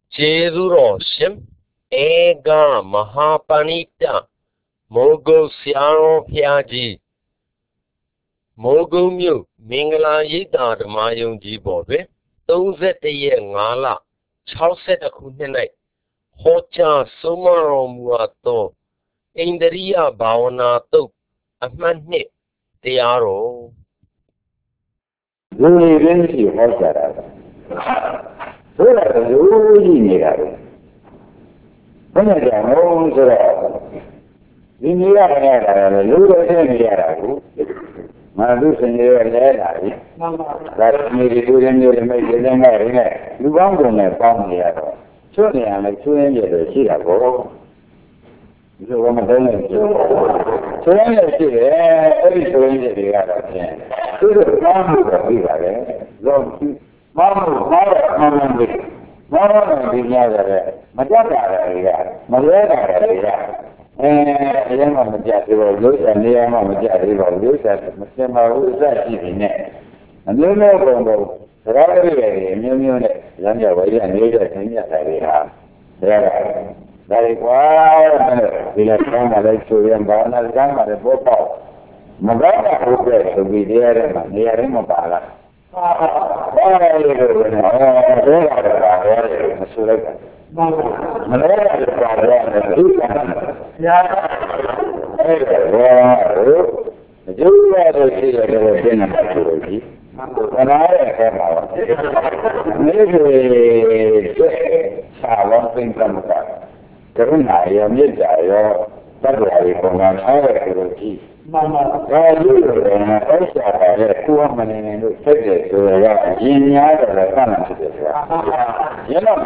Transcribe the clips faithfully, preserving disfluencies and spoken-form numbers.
Jezuro Shim Ega Mahapanita Mogo Siaro Piaji Mogo Mu Mingala Yita Mayung Jibobe those at the year Ngala Chauset a Kunene Hocha Sumaro Muato Indaria Bawana To a man they are all. Really, really, you have that. So that is really near. When I am home, so that in the area, you are in the area. My losing your area. That's me doing your imagination area. You want to know from the area. So I am a two inches of Chicago. You want to know it. So I say, every two inches of the area. So the farm is a big area. Mama, mama, mama, mama, mama, Majata, Majata, and then on the jet will lose, and the M on the jet will lose, and the same is that easy net. And you know, Bongo, Ferrari, and you knew it, younger way, and later, and yet I have. There, that is why we have come a lecture to them, but I'm done at the book. Magana, who will be there and near him about. Mama, I do it, and I also have a woman in the figure to the in the other economy. You know,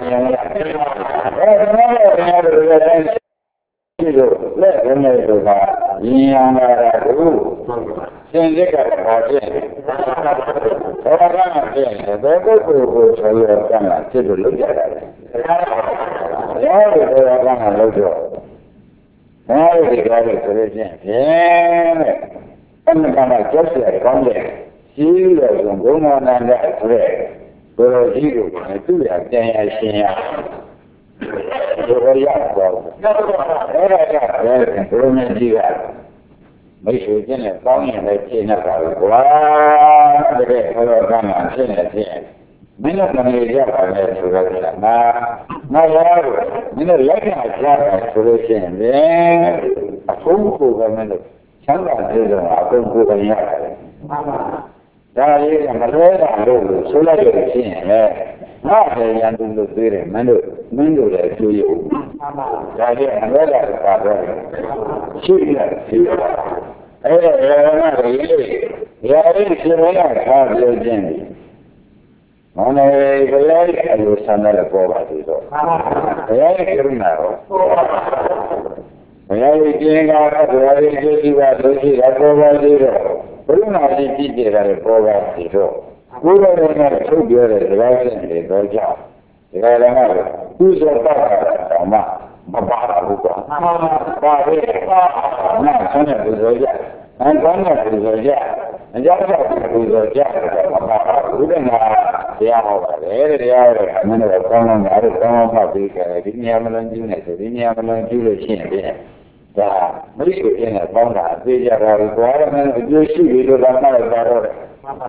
let them know that young are Send it out. All I'm saying is that they go to your camera to look at it. They are going to look at it. Now we got it to the gym. And the kind of just like one day, she was going on and that way. But you do that, then I see you. You're a young dog. What I got there and Roman Diva. Make sure you didn't fall in the chin of our wow, the day for a gun on chin at the end. Many of them are there to the now. Now, you know, like I got to the chin. Then a phone call woman. Changa is a phone call in your that is a Malaya road, so like a chin. Not a young to the spirit, Mendo, Mendo, to you. That is a Malaya. She is a on a very I was another poverty. I don't know. When I was getting out of the very good, I poverty. But not the teacher at a poverty. We were in a two year as a license in the job. The other matter, who's a papa? Baba, not son of the and one of the and the other was a jacket. We didn't have the hour, the hour, and then I found on the other public, I didn't have a lunch unit, I didn't have a lunch unit. The medical in a phone, they are requirement, you see, we do not know about it.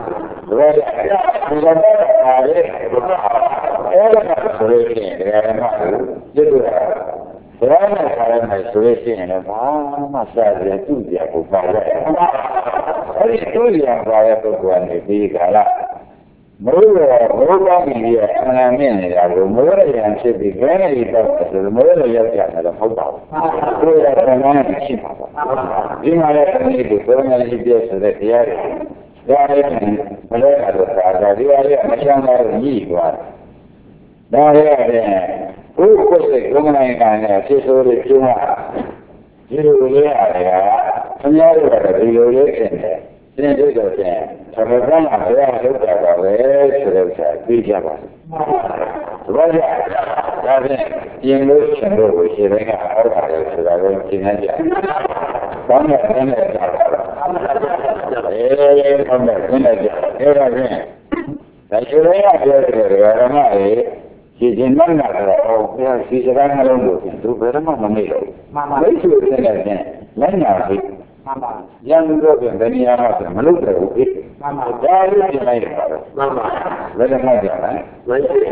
But I have my solution of how much I do the apple by I do the apple when they be gala. More, more media, and I mean, I will more and should be very doctors, the more of your cat of football. So that I want to keep up. You might have to need to go and leave this to the area. That is, but I have a father, the area, I can't have a need one. Now, there, who was the woman and a sister of the Juma? You will have another relation. Then they go there. So the one of the other was a big job. What is that? The English and over here, they got out of it, so I won't see that. Come back in it. Come back in it. Here I am. That's your way out there, I don't know. ဒီကျင်မှန်းတာတော့ဘုရားစီစကားနှလုံးကိုသူဘယ်တော့မှမမေ့တော့ဘူး။မိတ်ဆွေတဲ့တဲ့လက်ညာပြီ။မှန်ပါ။ရန်သူတို့ပြန်ဘယ်နေရာမှာပြန်မလုပ်တော့ဘူး။မှန်ပါ။ဒါလေးပြင်လိုက်တယ်ပါတော့။မှန်ပါ။ဘယ်တော့မှပြန်လဲ။မှန်ပါ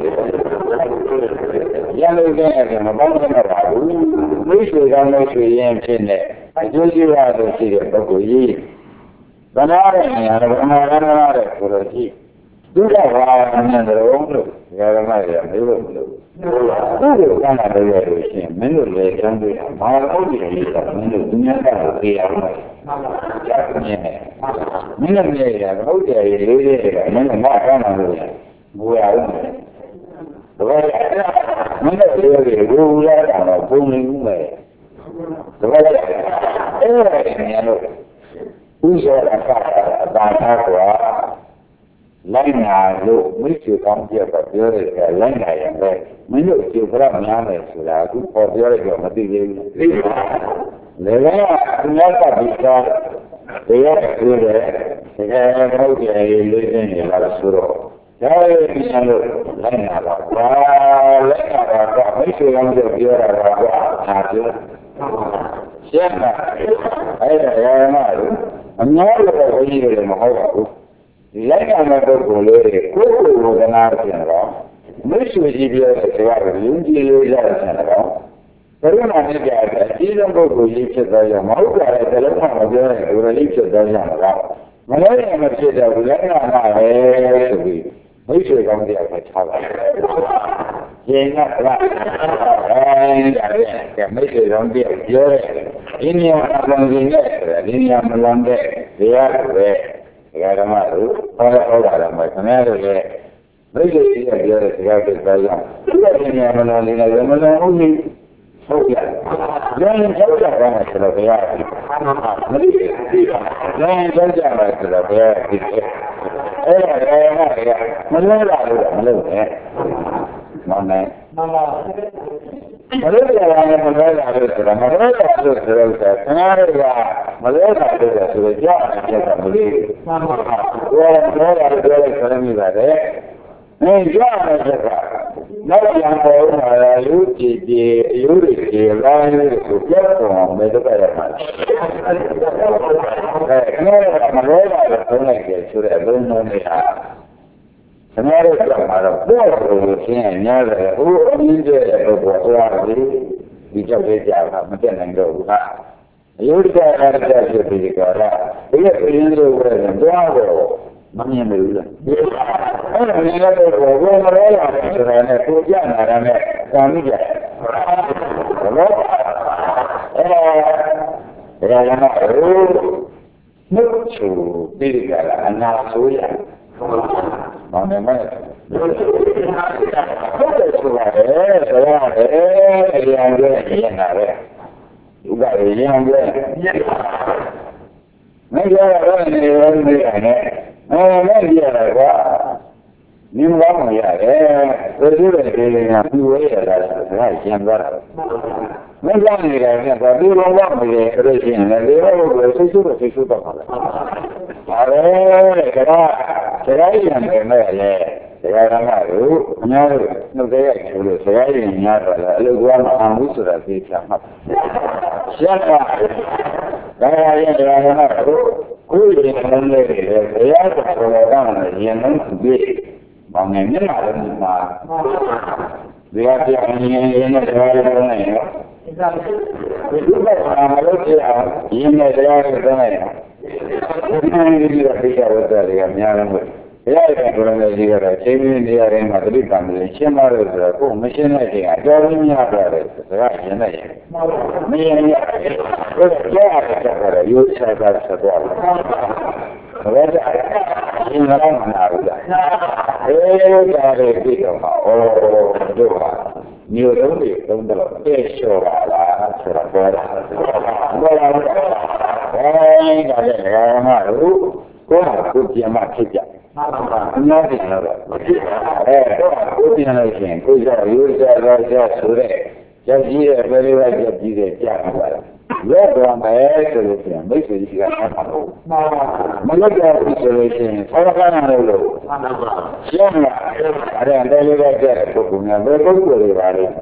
။ရန်သူတဲ့မပေါင်းတော့ပါဘူး။မိတ်ဆွေကောင်းမိတ်ဆွေရင်ဖြစ်နေအကျိုးရှိရလို့ရှိတဲ့ပုဂ္ဂိုလ်ကြီးဗနာတဲ့နေရာတော့ဗမာကနာတဲ့ကိုလိုကြည့်ဒုက္ခဘာနဲ့တုံးလို့ဓမ္မရမေးလို့မလို့သူ့ကိုကမ်းလာလို့ရလို့ရှိရင်မင်းတို့လည်းကျမ်းတွေ့တာဘာလို့ဒီလိုလဲမင်းတို့ဒုညတာကိုသိရအောင်မှန်ပါကြားနေတယ်မင်းလည်းမြင်ရတယ်ဟုတ်တယ်ရေးလေးတွေကမင်းကမကမ်းလာလို့ဘူရအောင်ဘာလဲမင်းတို့ရေးရေးဘူရတာတော့ပုံနေဦးမယ်ဘာလဲအဲ့ဒါနေလို့ဥစ္စာအကာအတာထားကွာလိုက်နာလို့မိတ်ဆွေကောင်းပြတော့ပြောရတယ်လိုက်နာရင်ပဲမင်းတို့ကျေပြရများမယ်ဆိုတာအခုပေါ်ပြောရတော့မသိသေးဘူးသိပါလေလေသူများကဒီကားတရားပြောတယ်တကယ်ဟုတ်တယ်လေးသိနေလာဆိုတော့ဒါရဲ့ပြန်လို့လိုက်နာတော့ဘာလိုက်နာတော့မိတ်ဆွေကောင်းပြပြောရတာကအာပြောရှင်းတာအဲ့ဒါရမလို့အများကြီးတော့ဘုန်းကြီးတွေမဟုတ်ပါဘူးလိုက်ရမယ့်ပုဂ္ဂိုလ်လေးတွေကိုယ်ကိုယ်ဝဒနာပြန်တော့မိတ်ဆွေကြီးပြောတဲ့စကားကိုယဉ်ကျေးလို့ရတယ်ဆန်တော့ဘယ်လိုမှမကြတဲ့အကြီးဆုံးပုဂ္ဂိုလ်ကြီးဖြစ်သွားရမဟုတ်ကြတဲ့တလုံးမှမပြောတဲ့ဒုရလေးဖြစ်သွားကြမှာတော့မလို့ရင်မဖြစ်တော့ဘူးလိုက်ရမှာပဲဆိုပြီးမိတ်ဆွေကောင်းတရားပဲထားပါကျင်းကလားအဲဒီမိတ်ဆွေကောင်းတရားပြောတယ်ဒီနေရာအလုံးကြီးနဲ့ဒီနေရာမလွန်တဲ့တရားပဲဓမ္မတို့ဟောဟောတာလည်းမခင်ဗျားတို့လည်းမိတ်ဆွေကြီးပြောတဲ့စကားတွေပြောကြသူ့ရဲ့ဉာဏ်မလုံးလေးနဲ့မလုံးဘူးကြီးဟုတ်ကြ။ဉာဏ်ကြောက်ကြပါမယ်ဆိုတော့ဘုရားမသိဘူး။ဉာဏ်ကြောက်ကြပါဆိုတော့ဘုရားဒီအဲ့ဒါလည်းမလုံးလာလို့မလုံးနဲ့။မောင်နဲ့မှန်ပါမလို့ရတယ်မလို့ရတယ်ဆိုတာမလို့ရတယ်ဆိုတော့ခဏကမလို့ရတယ်ဆိုတော့ကြားတယ်ကမလို့မှန်ပါဘယ်လိုလဲပြောလိုက်ဆိုမိပါတယ်။အဲကြားတယ်ကနောက်ရံပေါ်မှာယူကြည့်ကြည့်ယူရည်ကြည့်လာယူကိုပြောတော့မယ်တော့ရမှာ။အဲခဏကမလို့ရတယ်ဆိုလိုက်တယ်ဆိုတော့ဘယ်လိုလဲခဏရတော့မှာတော့ပေါ်လို့ရှင်းများတယ်ဟိုအင်းကျတဲ့ပုဂ္ဂိုလ်ဆိုတာဒီဒီကြောက်သေးကြတာမတက်နိုင်တော့ဘူးဟာအယုဒ္ဓကာရတဲ့ဖြစ်ပြီးကြတာဒီရဲ့အင်းလို့ပဲတော့တော့မမြင်ဘူးလားအဲ့ဒါလည်းတော့ဘယ်လိုလဲဆိုတာနဲ့ကိုကြနာတာနဲ့သာမိကြဘယ်လိုအဲ့ဒါဒါကလည်းဟိုနှုတ်ချူပြီးကြတာအနာဆိုရမောင်နေမယ်ဟုတ်တယ်ဆိုတာလေဆိုရတယ်အရင်ကရင်လာတယ်ဥပဒေရင်ကမင်းပြောတော့နေရောနေရတယ်အဲလည်းပြရတယ်ကွာဒီမှာမရတယ်ဆိုကြတဲ့ဒီကပြဝဲရတာကရှင်းသွားတာမင်းကြောင့်နေတယ်ကဒီလိုတော့မရလို့ရှိရင်လည်းဒီလိုကိုဆွဆွဆွဆွတော့ပါလားဒါပဲကဒါဆရာကြီးရတယ်မဲ့လေဆရာကလည်းအများကြီးနှုတ်တဲ့ရိုးလို့ဆရာကြီးများတော့လေအလုပ်ကမအောင်ဘူးဆိုတာသိချင်မှတ်ရှင်းပါဒါရင်ဆရာကလည်းကိုယ်ရင်လုံးလေးတွေဆရာကလည်းကောင်းတယ်ရင်လုံးသူပြီးမောင်ငယ်မျက်နှာလည်းမှာဒီကပြင်းနေနေနဲ့တရားရတော့နေရောဒီလိုကမလို့ပြအောင်ရင်းနဲ့တရားရတော့နေရောဒီလိုပြရတော့တယ်ကများတယ်ဘုရားရဲ့ကိုယ်နဲ့ဒီကတော့ချိန်ရင်းနေရာတိုင်းမှာတတိကံလေးရှင်းပါလို့ဆိုတော့ကိုယ်မရှင်းတဲ့ချိန်အတော်ကြီးများတယ်ဒါကရင်းနေရမင်းရကိုယ်ကြားရတာရိုးစားတာဆက်သွားတယ်ဘယ်ဒါရှင်းလာမှလာဘူးလားအေးဒါလေးပြီးတော့အော်တို့ပါမျိုးလုံးတွေသုံးတော့ပြည့်လျှော်ပါလားဆိုတော့ပြောတာပြောတာအဲဒါလည်းငါမှတို့ကိုယ်ကကိုပြန်မှဖြစ်ကြမှန်ပါပါအများကြီးတော့အဲကိုပြန်လို့ရှိရင်ကိုကြောက်ရိုးစားတော့ကြောက်ဆိုတဲ့ကြောက်ကြီးတဲ့ပဲလေးပဲကြောက်ကြီးတဲ့ကြားမှာပါလားရက်တော်မယ်ဆိုလို့ရှိရင်မိတ်ဆွေကြီးကမလုပ်တော့ဘူးဆိုလို့ရှိရင်ဆောရကနာလို့လို့ရှင်းလားအဲ့ဒါလည်းလေးတဲ့ပုဂ္ဂိုလ်များဘယ်ပုဂ္ဂိုလ်တွေပါလဲ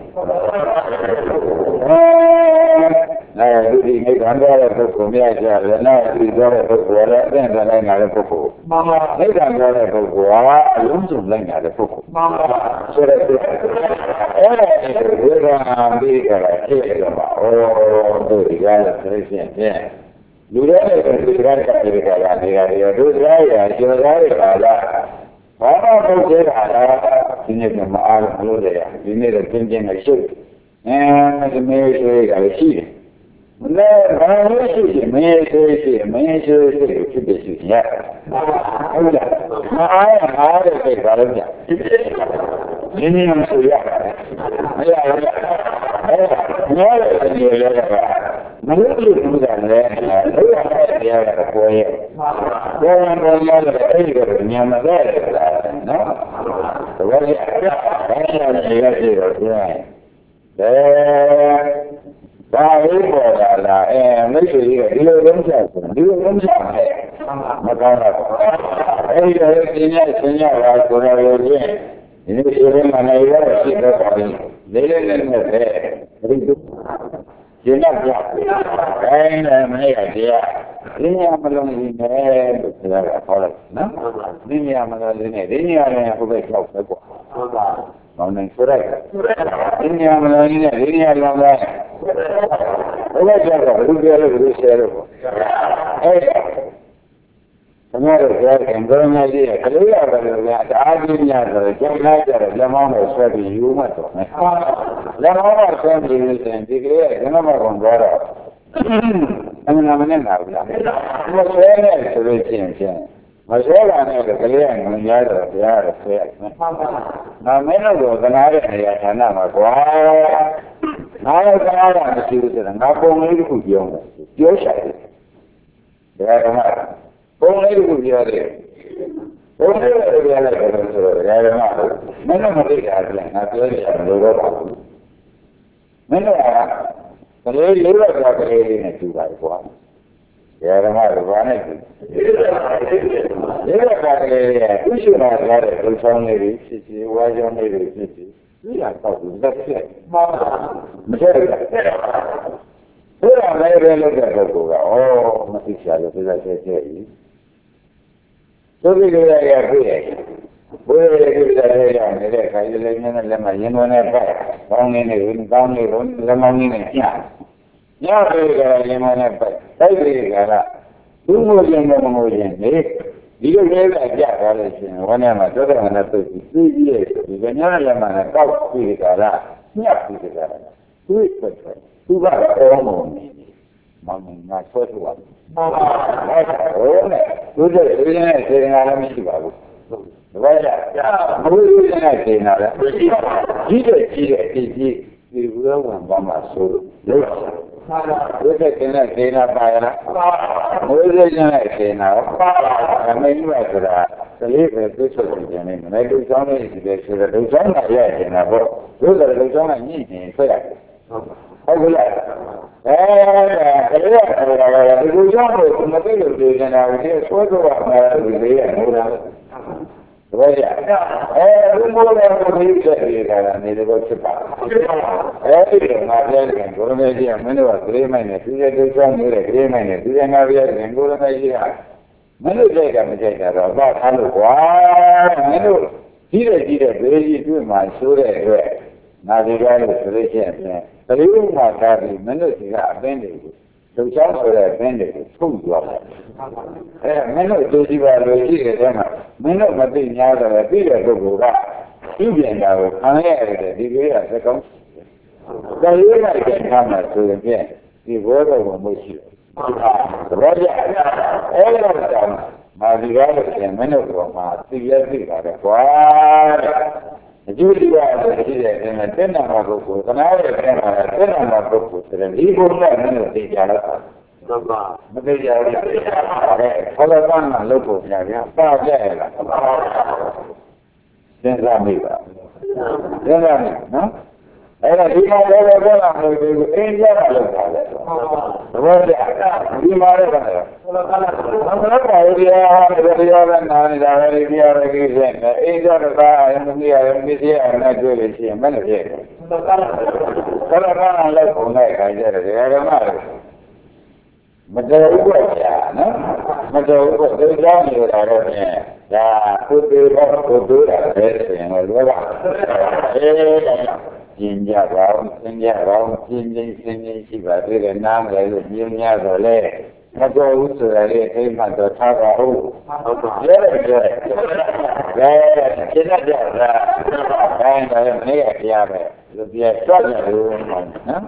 အဲဒီမိဂန္ဓရတဲ့ပုဂ္ဂိုလ်များကြတယ်နော်ဒီတော့တဲ့ပုဂ္ဂိုလ်လည်းအတဲ့တိုင်းလာတဲ့ပုဂ္ဂိုလ်မှန်ပါမိဂန္ဓရတဲ့ပုဂ္ဂိုလ်ကအလုံးစုံလိုက်လာတဲ့ပုဂ္ဂိုလ်မှန်ပါဆိုတဲ့အဲ့ဒါဝေဒနာပြီးကြတာဖြစ်ကြပါဩတို့ဒီကားလို့ဆိုရှင်ဖြင့်လူတွေနဲ့ဒီကားကပြေကြတာနေရာတွေတို့ကြားရကျော်သားတွေပါလားဘာမှမဟုတ်သေးတာလားဒီနေ့ကမအားလို့လေဒီနေ့တော့ပြင်းပြင်းနဲ့ရှုပ်အဲဒီမေးဆွေးကလည်းရှိတယ်မလဲဘာလို့ရှိရှိမင်းဆွေးရှိမင်းဆွေးရှိဖြစ်ဖြစ်ရှိရဟုတ်လားမအားရအားတဲ့စိတ်ဘာလို့ကြဒီနေ့မှဆိုရမရဘူးအဲငါလည်းဒီလိုလည်းမလို့လို့ပြောတာလေလို့ရတဲ့ပေါ်ရဲ့ဘောရံပေါ်ရတဲ့အဲ့ဒီကညမှာလဲနော်တကယ်အဲ့ဒါလည်းရရှိတော့ပြန်တယ်ဒါလေးပေါ်လာလားအဲမိတ်ဆွေကြီးကဒီလိုလုံးချဆိုဒီလိုလုံးချတယ်မကောင်းတော့အဲ့ဒီတော့ဒီနေ့ဆင်းရဲတာကိုယ်တော်ရဲ့ဒီနေ့ဒီလိုမှလည်းရရှိတော့ပါပြီလေးလေးလေးနဲ့ပဲဒီလိုကျင်းတော့ပြအဲနဲ့မရတရားဒီညမလုံးကြီးနဲ့လို့ပြောတာဟောလိုက်နော်ဒီညမလုံးကြီးနဲ့ဒီညလည်းဟိုဘက်ရောက်ပဲကွာဟုတ်ပါမောင်နေဆိုလိုက်ဒီညမလုံးကြီးနဲ့ဒီညလောင်းလိုက်ဘယ်လိုကြောက်တော့ဘယ်လိုပြောလို့ဘယ်လိုရှယ်လို့အဲသမီးတို့ပြောရင်ဘယ်လိုကြီးကလေးရတယ်လို့များတအားကြီးများဆိုတော့ကျောင်းလိုက်ကြတယ်လက်မောင်းနဲ့ဆွဲပြီးယူမှတော့မယ်လက်မောင်းနဲ့ဆွဲပြီးရင်ဒီကလေးကငါမကောင်တော့တော့အမှန်မှန်နဲ့လာဘူးလားမဆွဲနဲ့ဆိုလို့ရှိရင်ချင်းမဆွဲတာနဲ့ကလေးကငုံရတော့ဘုရားရဆွဲရတယ်မှန်ပါငါမင်းတို့ကနားတဲ့နေရာဌာနမှာကွာငါလည်းကနားတာမရှိဘူးဆိုတော့ငါပုံလေးတစ်ခုပြောမယ်ပြောချင်တယ်ဒါကမှပုံလေးတစ်ခုပြောတယ်ပုံလေးတစ်ခုပြောလိုက်တယ်ဆိုတော့ဒါကမှမင်းတို့မသိတာကလည်းငါပြောရတယ်လို့တော့ပါဘူးမင်းတို့ကကလေးလေးတော့ကလေးလေးနဲ့ကြည့်ပါကွာဒါကမှဘာနဲ့ကြည့်လေးတော့ကလေးလေးရဲ့ဥရှိနာကြတဲ့လူဆောင်လေးတွေဖြစ်ဖြစ်ဝါကြောင်းလေးတွေဖြစ်ဖြစ်ဒီဟာတော့လက်ဖြစ်မှာမထည့်ရဘူးဘုရားလည်းပဲလုပ်တဲ့ပုဂ္ဂိုလ်ကဩမသိချာလို့ပြဿနာကျဲကျဲကြီးသုတိကရရပြည့်ရဲ့ဘုရားရဲ့ပြဿနာရရနေတဲ့ခါကြီးလည်းမျက်နှာလက်မှာရင်သွန်းနဲ့ပတ်ကောင်းနေနေဝင်ကောင်းနေဝင်လက်မောင်းနေနဲ့ညညပြေကရင်သွန်းနဲ့ပတ်တိုက်ပြေကလာသူ့မို့ခြင်းနဲ့မမို့ခြင်းလေဒီလိုလေးပဲကြသွားလို့ရှိရင်ဝန်းထဲမှာသောတာပန်နဲ့တွေ့ပြီးသိကြည့်ဒီကညာလက်မှာနဲ့ကောက်ပြေကလာညပြေကလာသူ့ပတ်တယ်သူကအောမောနေမောင်ငါဆွဲထုတ်ပါဟုတ်ဟုတ်နဲ့သူတို့ဒီနေ့စေငါလည်းမရှိပါဘူးတပည့်ရဘုရားရဲ့စေနာလည်းမရှိပါဘူးကြီးတဲ့ကြီးတဲ့ဒီကြီးဒီဘုရားဝန်ပါမှာဆိုလို့ဟာဘုရားကလည်းစေနာပါရလားဘုရားကလည်းစေနာပါအမေကြီးပါဆိုတာကလေးပဲသိချုပ်နေတယ်မနေ့ကကျောင်းလေးဒီလိုဆိုတော့လူကျောင်းကရရင်တော့ဘုရားလူကျောင်းကညှိနေဆွဲရတယ်ဟုတ်ကဲ့အဲအဲ့ဒါကဒီလိုကြောင့်ကိုမသိလို့ပြောနေတာကိုဒီဆွဲတော့မှာဒီလေးရမိုးတာတပည့်ရအဲဒီမိုးလည်းကိုပြီးချက်နေတာနေတော့ဖြစ်ပါအဲဒီကငါပြောတယ်ကိုရမေကြီးကမင်းတို့ကဂရေမိုင်းနဲ့သူရဲ့ဒုစရနေတဲ့ဂရေမိုင်းနဲ့သူရဲ့ငါပြောတယ်ကိုရမေကြီးကမင်းတို့ကြိုက်ကမကြိုက်တာတော့ဘာထားလို့ကွာမင်းတို့ကြီးတဲ့ကြီးတဲ့ဘေးကြီးတွေ့မှဆိုးတဲ့အတွက်ငါဒီကားလို့ဆိုလို့ရှိရင်ကလေးဥမာသားပြီးမင်းတို့ဒီကအပင်းတွေကိုလူချောင်းဆိုတဲ့အပင်းတွေကိုထုတ်သွားတယ်အဲမင်းတို့တို့ကြည့်ပါလို့ရှိတဲ့ထဲမှာမင်းတို့မသိများတော့ပဲပြီးတဲ့ပုဂ္ဂိုလ်ကပြုပြင်တာကိုခံရရတဲ့ဒီလေးကသကောင်းကလေးကကျန်ထားမှဆိုရင်ဖြင့်ဒီဘောတော်ကိုမရှိဘူးသဘောကျအဲလိုတောင်မာဒီကားလို့ဆိုရင်မင်းတို့ကမှသိရသိတာပဲကွာအကျိုးတရားရှိတဲ့အဲမှာတက်နာမှာပုဂ္ဂိုလ်သနာရဲ့တက်နာတာတက်နာမှာပုဂ္ဂိုလ်ဆိုတဲ့ဒီဘုရားနဲ့လည်းသိကြတော့မှန်ပါမသိကြဘူးအဲခေါ်တော့ကလုပ်ဖို့ပြဗျာပါကြရလားစဉ်းစားမိပါစဉ်းစားမိနော်အဲ့ဒါဒီမှာလည်းပဲလာလို့ဒီအင်းကြတာလို့ပြောတယ်ဘောရဒီမှာလည်းပဲဘုရားကလည်းဘာလို့တရားဟောတယ်တရားပဲနားနေတာပဲဒီတရားပဲကြီးနေအင်းကြတာအရင်ကရမြစ်ရအနာတွေ့လို့ရှိရင်မနဲ့ဖြစ်တယ်ဘုရားကလည်းပုံနဲ့ခိုင်းကြတယ်ဓမ္မမတော်ဘူးဗျာနော်မတော်ဘူးဒီကြောင့်နေတာတော့ဖြင့်ဒါကိုယ်တွေတော့ကိုယ်တို့တာပဲဆိုရင်လည်းလောကအေးကျင်ကြပါအောင်ကျင်ကြပါအောင်ကျင်ကျင်ကျင်ကျင်ရှိပါသေးတယ်နားမလဲလို့ညင်ညတော့လေမတော်ဘူးဆိုရတဲ့အိမ်မှာတော့ထားပါဦးဟုတ်ပါရဲ့ရဲ့ဒါကျင်တတ်ကြတာအဲဒါလည်းမနေ့ကကြားပဲလူပြတ်သွားကြလို့နော်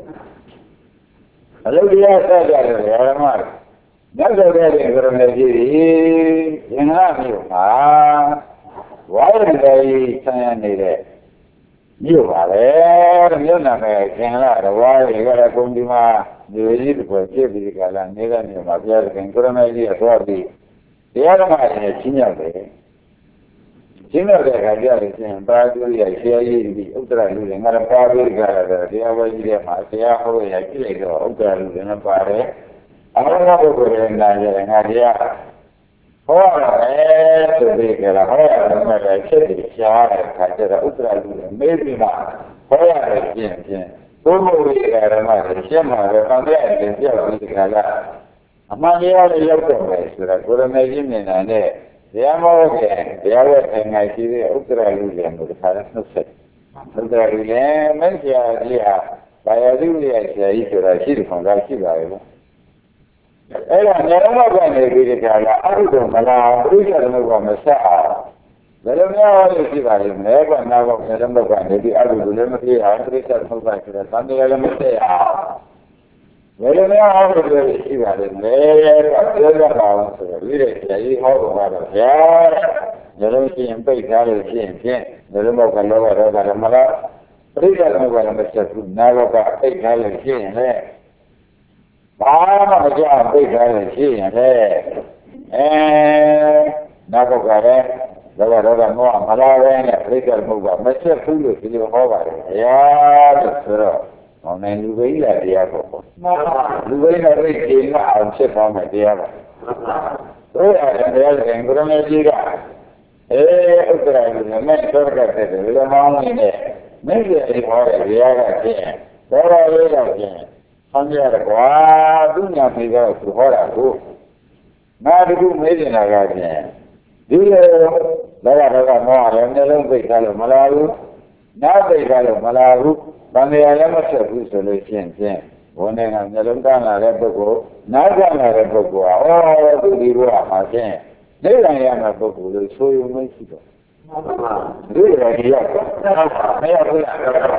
အလုပ်တရားဆက်ကြတယ်ဓမ္မညတ်တော်တဲ့ကရဏကြီးရင်ဟာမြို့မှာဝါရင်လေးဆန်းရနေတဲ့မြို့ပါလေမြို့နာမည်ခင်လာတော့ဝါရီကလည်းကုန်ဒီမှာမြို့ကြီးတစ်ခုပြည့်ပြီးကြလားနေတဲ့မြို့မှာပြရခင်ကရဏကြီးအသွားပြီးတရားဓမ္မတွေချင်းရောက်တယ်ချင်းရောက်တဲ့အခါကျတော့ရှင်ပါတူရဆရာကြီးဒီဥတ္တရလူတွေငါတို့ပါပြီးကြတာတရားဝဲကြီးထဲမှာဆရာဟောရကြည့်လိုက်တော့ဥတ္တရလူတွေနဲ့ပါတယ်အမှန်ကပုဂ္ဂိုလ်တွေနာကြတယ်ငါတရားဟောရတယ်ဆိုပြီးကြတာဟောရတယ်မဲ့ချက်ပြီးရှားတဲ့အခါကျတော့ဥတ္တရလူတွေမေးပြီးမှဟောရတယ်ဖြင့်ဖြင့်ဘုံဘုံကြီးကဓမ္မတွေရှင်းမှာပဲတန်တဲ့တင်ပြပြီးဒီကလာအမှန်တရားလေးရောက်တော့မယ်ဆိုတော့ကိုရမေကြီးမြင်တာနဲ့တရားမောတဲ့တရားရဲ့အငိုက်ရှိတဲ့ဥတ္တရလူလည်းကိုတစ်ခါနဲ့နှုတ်ဆက်ဥတ္တရလူလည်းမင်းဆရာကြီးဟာဘာယာသူရဲ့ဆရာကြီးဆိုတာရှိတယ်ခေါင်းသားရှိပါရဲ့အဲ့ဒါနေတော့မှကနေပြီးဒီကလာအရုဒ္ဓမလားပြိဿသမုပ္ပါမဆက်အောင်ဘယ်လိုများဟောလို့ရှိပါလိမ့်မယ်ကွာနာတော့နေတော့မှကနေပြီးအရုဒ္ဓလည်းမပြေအောင်ပြိဿသမုပ္ပါဆိုတော့သံဃာလည်းမဆက်အောင်ဘယ်လိုများဟောလို့ရှိပါလိမ့်မယ်ကွာပြောရအောင်ဆိုတော့ဒီတဲ့ဆရာကြီးဟောတော့တော့ဗျာနေလို့ရှိရင်ပိတ်ထားလို့ရှိရင်ဖြင့်နေလို့မှကတော့တော့ဓမ္မလားပြိဿသမုပ္ပါလည်းမဆက်ဘူးနာတော့ကပိတ်ထားလို့ရှိရင်လည်းဘာမှမကြောက်ပိတ်ထားလို့ရှိရင်လေအဲနောက်တော့ကလည်းတော့တော့တော့မလာပဲနဲ့ပြိဿသမုပ္ပါမဆက်ဘူးလို့ဒီလိုဟောပါတယ်ဗျာလို့ဆိုတော့မောင်နိုင်လူပိလာတရားပေါ့လူပိလာရိတ်ကြီးကအောင်ဖြစ်သွားမယ်တရားပါတို့ရတယ်တရားရင်ဘုရားကြီးကအဲဥက္ကရာလူနဲ့မဲ့တော့ကတဲ့လူမောင်းနေတယ်မဲ့ရဲ့ဟောတဲ့တရားကဖြစ်တော်တော်လေးတော့ဖြစ်ဆန်းရတော့ကွာသူညာပြေတော့သူဟောတာကိုငါတခုမေးနေတာကဖြင့်ဒီလိုလောကတော့ကမောရတယ်နှလုံးပိတ်ထားလို့မလာဘူးနားပိတ်ထားလို့မလာဘူးဗန္ဓရာလည်းမဆက်ဘူးဆိုလို့ရှိရင်ဖြင့်ဘုန်းနဲ့ကနှလုံးသားလာတဲ့ပုဂ္ဂိုလ်နားကလာတဲ့ပုဂ္ဂိုလ်ဟာဩသူဒီလိုဟာဖြင့်နေတိုင်းရမယ့်ပုဂ္ဂိုလ်လို့ဆိုရုံမရှိတော့ဒီလိုရရောက်မရဘူးလား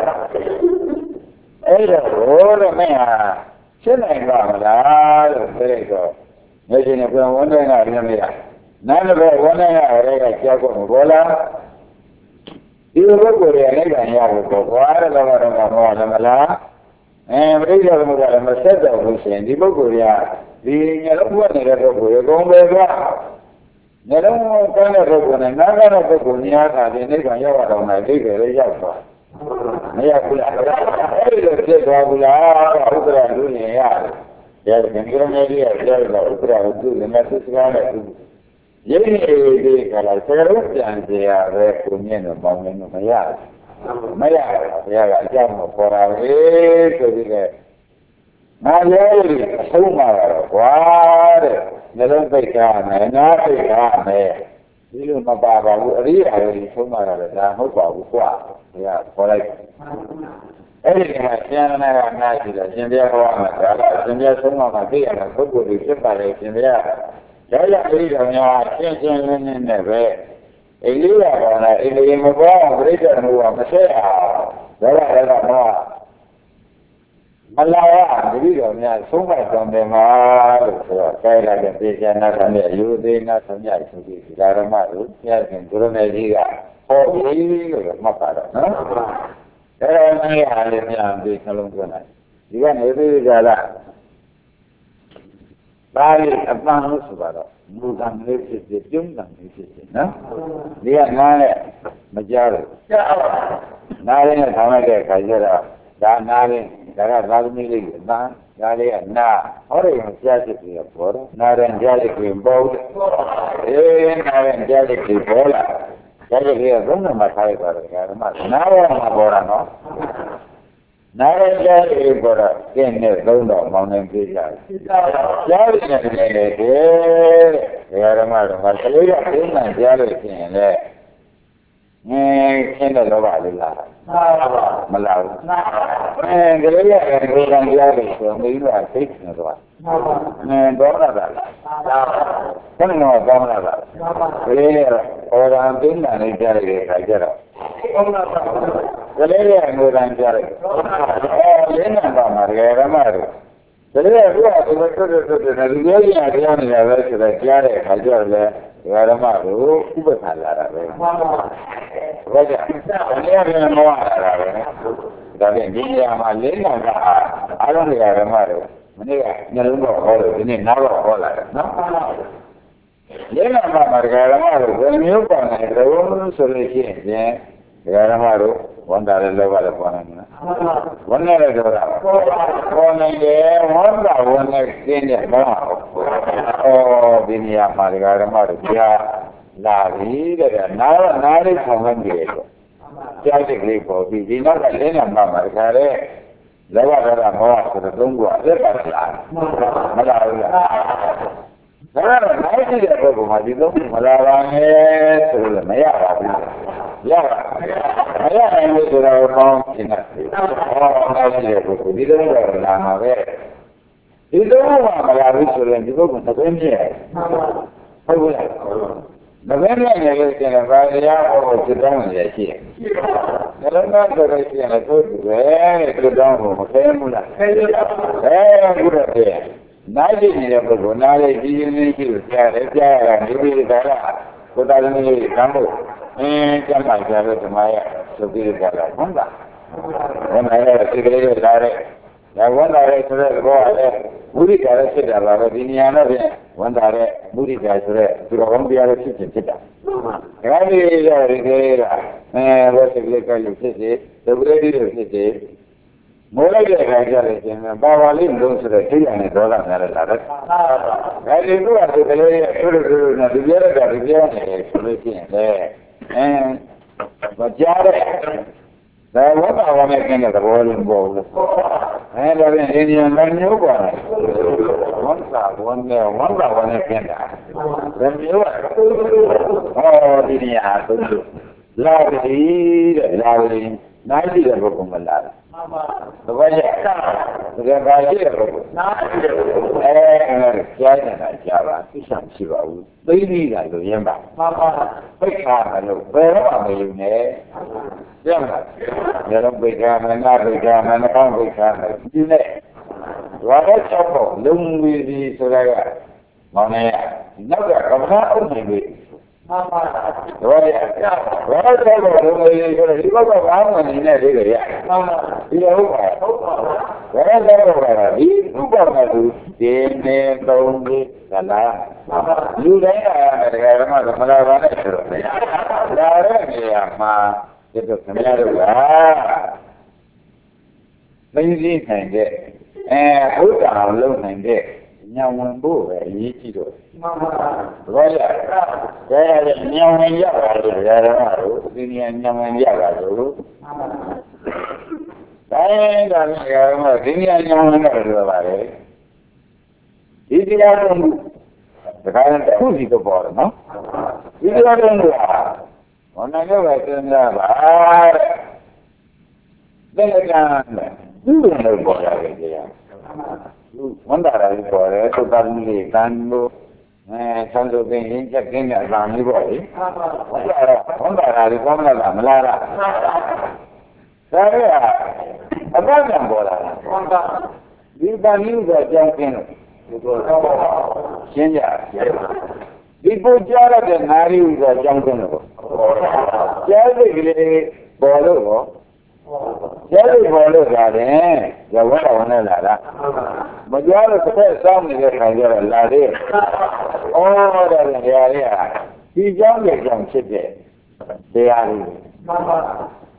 အဲ့တော့ဘိုးတို့မင်းဟာရှင်းနိုင်ပါမလားလို့ပြောလိုက်တော့နေရှင်ကဝန်ဝန်တိုင်းကလည်းမရနားလည်းပဲဝန်တိုင်းကလည်းကြောက်ကုန်ဘောလားဒီပုဂ္ဂိုလ်ရဲ့အိဗံရဖို့ပေါ့ကွာတဲ့တော့တော့မောတယ်မလားအဲပြိဿသမုပ္ပါလည်းမဆက်တော့ဘူးရှင်ဒီပုဂ္ဂိုလ်ကဒီညလုံးဘွက်နေတဲ့ပုဂ္ဂိုလ်ရေကုန်ပဲကွာညလုံးကန်းတဲ့ပုဂ္ဂိုလ်နဲ့နားကန်းတဲ့ပုဂ္ဂိုလ်များတာဒီအိဗံရောက်တော့မှအိဗံလည်းရောက်သွားမရဘူးလားအဲ့လိုဖြစ်သွားဘူးလားဥပ္ပရာလူနေရတယ်ဒါကငြိမ်းနေရပြောတော့ဥပ္ပရာသူလည်းမသိစကားနဲ့သူရင်းနေဒီကလာဆရာတို့ပြန်ကြရပဲကိုမြင့်တော့ပေါင်းနေမရဘူးမရဘူးဘုရားကအကြောင်းကိုပေါ်လာလေဆိုပြီးကငါလည်းအဆုံးမှာတော့ကွာတဲ့နှလုံးပိတ်ထားမယ်နားပိတ်ထားမယ်ဒီလိုမပါပါဘူးအရိယာတွေဆုံးမှာတော့ဒါမဟုတ်ပါဘူးကွာဘုရားခေါ်လိုက်အဲ့ဒီကရှင်နာကနားရှိတယ်ရှင်ပြဟောမှာဒါကရှင်ပြဆုံးမှာသိရတဲ့ပုဂ္ဂိုလ်တွေဖြစ်ပါလေရှင်ပြဒါရပရိတော်များရှင်းရှင်းလင်းလင်းနဲ့ပဲအိန္ဒိယဘာသာအိန္ဒိယမပေါ်အောင်ပြိဿမှုကမဆက်အောင်ဒါကလည်းတော့မလာရပရိတော်များဆုံးမတော်တယ်မှာလို့ဆိုတော့အဲဒါကပြေချာနာသမီးယူသေးနာသမီးဆိုပြီးဒီဓမ္မတို့ပြရင်ဂုရမေကြီးကဟောပြီးလို့မှတ်ပါတော့နော်အဲဒါနဲ့အားလည်းများပြီးနှလုံးသွင်းလိုက်ဒီကနေပြီးကြလားဒါလေးအပန်းလို့ဆိုတော့မူတံလေးဖြစ်ဖြစ်ပြုံးတံလေးဖြစ်ဖြစ်နော်ဒီကနားနဲ့မကြားလို့ကြားပါနားရင်းနဲ့ထောင်လိုက်တဲ့ခါကျတော့ဒါနားရင်းဒါကသာသမီလေးကနားဒါလေးကနားဟောတယ်ကြားချစ်ပြီးတော့ပေါ်တော့နားရင်ကြားချစ်ပြီးပေါ်တယ်အေးနားရင်ကြားချစ်ပြီးပေါ်လာကြားချစ်ပြီးတော့ဘုံနဲ့မှထားရပါတယ်ဓမ္မနားရမှာပေါ်တာနော်နားရင်ကြားချစ်ပြီးပေါ်တော့ကျင်းနဲ့သုံးတော့မောင်းနေပြေးကြတယ်ကြားရနေတယ်လေတဲ့ဓမ္မတော့ကလေးကပြင်းမှန်ကြားလို့ရှိရင်လေငယ်ခင်းတဲ့လောဘလေးလားမလားဘူးအဲကလေးရဲ့ဒီကံကြားလို့ဆိုမိလို့သိနေတော့အဲတော့လာတာလားဘယ်လိုကောင်းလာတာကလေးရဲ့အော်ရန်ပြင်းလာနေကြတဲ့ခါကျတော့ကလေးရဲ့ငိုတန်းကြားတယ်အဲလင်းနေတာမှာဓမ္မတို့ကလေးရဲ့ဘုရားဒီလိုတွတ်တွတ်တွတ်နေဒီလိုကြီးအတရားနေတာပဲဆိုတော့ကြားတဲ့ခါကျတော့လေဓမ္မတို့ဥပ္ပခါလာတာပဲဘာကြောင့်အနေနဲ့မောရတာပဲဒါဖြင့်ဒီနေရာမှာလင်းနေတာအားလုံးတွေဓမ္မတို့မနေ့ကညလုံးတော့ဟောလို့ဒီနေ့နောက်တော့ဟောလာတယ်နော်လင်းနေတာမှာဓမ္မတို့ဘယ်မျိုးပေါင်းတယ်လို့ဆိုလို့ရှိရင်ဓမ္မတို့ဝန်တာလည်းလောဘလည်းပေါ်နေတယ်ဝန်နဲ့လည်းပြောတာပေါ်နေတယ်ဝန်တာဝန်နဲ့ကျင်းတဲ့ဘောဩဒီနေရာမှာဓမ္မတို့ကြားလာပြီတဲ့နားနားလေးဆောင်နေတယ်ဆိုကြားတဲ့ကလေးပေါ်ပြီးဒီနောက်ကလင်းနေမှာမှာတခါလေလောဘဒေါသမောဟဆိုတော့သုံးခုအသက်ပါလားမလားဘူးလားဒါကတော့နိုင်ရှိတဲ့ပုဂ္ဂိုလ်မှာဒီသုံးခုမလာပါနဲ့ဆိုလို့မရပါဘူးရပါမရနိုင်လို့ဆိုတော့ကောင်းရှင်းတာဟောနိုင်ရှိတဲ့ပုဂ္ဂိုလ်ဒီလိုတော့လာမှာပဲဒီလိုမှမလာဘူးဆိုရင်ဒီပုဂ္ဂိုလ်သဘင်ပြည့်ဟုတ်ဘူးလားသဘင်ပြည့်နေလို့ကျရင်ဗာတရားဟောဖို့စိတ်တောင်းနေရရှိတယ်။ဒါလုံးသားဆိုလို့ရှိရင်လည်းသို့တူပဲစိတ်တောင်းဖို့မခဲဘူးလားခဲရပါဘူးအဲခုတော့ပြည့်နားကြည့်နေတဲ့ပုဂ္ဂိုလ်နားလေးကြည်ရင်လေးရှိလို့ကြားတယ်ကြားရတာဒီလိုကကိုယ်တော်လေးကမ်းဖို့အင်းကျမ်းပါကြတဲ့ဓမ္မရဲ့သုတိကလာဟုတ်လားဘယ်မှာလဲစိတ်ကလေးတွေလာတဲ့ဒါဝန်တာရဲ့ဆိုတဲ့ဘောအဲ့မုရိကာရဲ့ဖြစ်တာပါပဲဒီနေရာတော့ဖြင့်ဝန်တာရဲ့မုရိကာဆိုတဲ့သူတော်ကောင်းတရားရဲ့ဖြစ်ခြင်းဖြစ်တာဒါလေးရောဒီကလေးကအဲဘောစိတ်ကလေးကလည်းဖြစ်စေဒုက္ခလေးတွေဖြစ်စေမိုးလိုက်တဲ့ခါကျတော့ကျင်ပါပါလေးလုံးဆိုတော့သိရနေတော့လာတယ်လားဒါဒီလိုကဒီကလေးရဲ့သူတို့တို့နဲ့ဒီပြရတာဒီပြရနေဆိုလို့ရှိရင်လေအဲမကြားတဲ့ဒါဝတ်ပါဝမဲ့ကျင်းတဲ့သဘောလေးပေါ့လို့အဲဒါဖြင့်အင်းဒီယန်မျိုးပါဝန်တာဝန်နဲ့ဝန်တာဝန်နဲ့ကျင်းတာဘယ်မျိုးလဲဟောဒီနေရာသုံးလို့လာပြီတဲ့လာပြီနိုင်ကြည့်တဲ့ဘုက္ကမလာတာသဘောကျဒါကကြည့်ရတော့နားကြည့်ရအဲကြားနေတာကြားပါသိချင်ရှိပါဘူးသိသိတာလို့ရင်းပါမှန်ပါပိတ်ခါတယ်လို့ဘယ်တော့မှမယူနဲ့ရမလားညလုံးပိတ်ခါမနာပိတ်ခါမနာကောင်းပိတ်ခါတယ်ဒီနဲ့ဘာလို့ချောက်ဖို့လုံပြီးဒီဆိုတာကမောင်နေရနောက်ကကမ္ဘာအုပ်နေပြီမှန်ပါတော့ရဘာလို့လဲတော့ဒီလိုဒီဘက်ကဘာမှမနေနဲ့ဒီလိုရမှန်ပါဒီလိုဟုတ်ပါဟုတ်ပါဘယ်လိုလဲတော့ဒီဥပမာသူဒီနေသုံးပြီးသလားလူတိုင်းကတရားဓမ္မကမလာပါနဲ့ဆိုတော့ဒါရဲ့နေရာမှာဒီတော့ခင်ဗျားတို့ကသိသိနိုင်တဲ့အဲဘုရားအောင်လုပ်နိုင်တဲ့ညံဝင်ဖို့ပဲအရေးကြီးတော့မှန်ပါဘာလဲဒါရညံဝင်ရပါလို့ဓမ္မတို့ဒီညံဝင်ရပါလို့တိုင်းဒါနဲ့ဓမ္မဒီညံညံဝင်တော့ပြောပါလေဒီတရားတော်ဒါကလည်းအခုစီတော့ပေါ်တယ်နော်ဒီတရားတော်ကဘယ်နဲ့လဲပဲသင်ရပါတဲ့တဲ့ကံသူ့လိုလို့ပေါ်ရတယ်တရားဝန်တာရီပေါ်တယ်သုတ္တန်လေးတန်လို့အဲဆန်းစုပင်ရင်းချက်ကင်းတဲ့အလားမျိုးပေါ့လေဟုတ်လားဝန်တာရီကောင်းလာလားမလားလားဒါရီကအပ္ပံပေါ်လာတာဝန်တာဒီတန်မျိုးဆိုကြောင်းကင်းလို့ဒီတော့ရှင်းကြဒီပူကြားရတဲ့နာရီဥစ္စာကြောင်းကင်းလို့ကြားစိတ်ကလေးပေါ်လို့ရောကျဲလို့ပေါ်လို့လာတယ်ဇဝတ်တော်နဲ့လာတာမကြားလို့တစ်ဖက်စောင်းနေတဲ့ခံကြတော့လာတယ်ဩဒါလည်းတရားလေးဟာဒီကြောင်းရဲ့ကြောင့်ဖြစ်တဲ့တရားလေးမှန်ပါ